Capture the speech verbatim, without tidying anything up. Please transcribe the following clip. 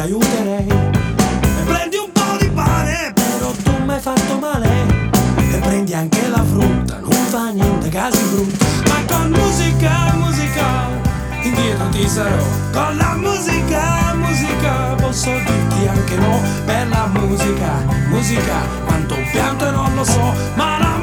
aiuterei. E prendi un po' di pane, però tu m'hai fatto male. E prendi anche la frutta, non fa niente, casi brutti. Ma con musica, musica, indietro ti sarò. Con la musica, musica, posso dirti anche no. Per la musica, musica, quanto pianto e non lo so. Ma la